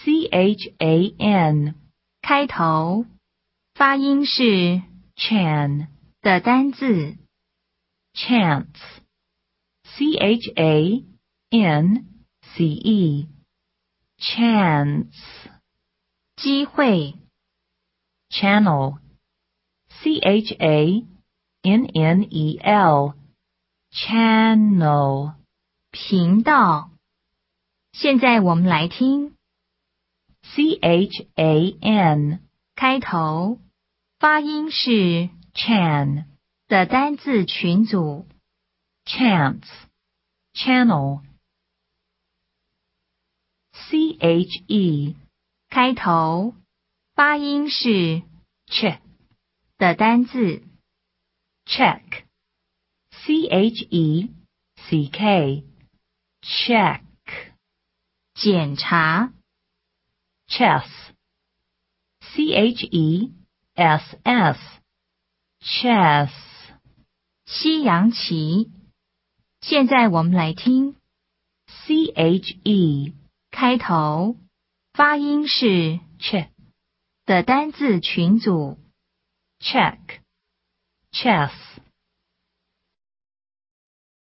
CHAN 开头，发音是 chan 的单字。 chance CHANCE chance 机会， channel CHANNEL channel 频道。现在我们来听 CHAN 开头，发音是 chan 的单字群组。 chance channel CHE 开头，发音是 ch 的单字。 check CHECK check 检查， chess CHESS chess 西洋棋。现在我们来听 CHE 开头，发音是 ch 的单字群组。 check chess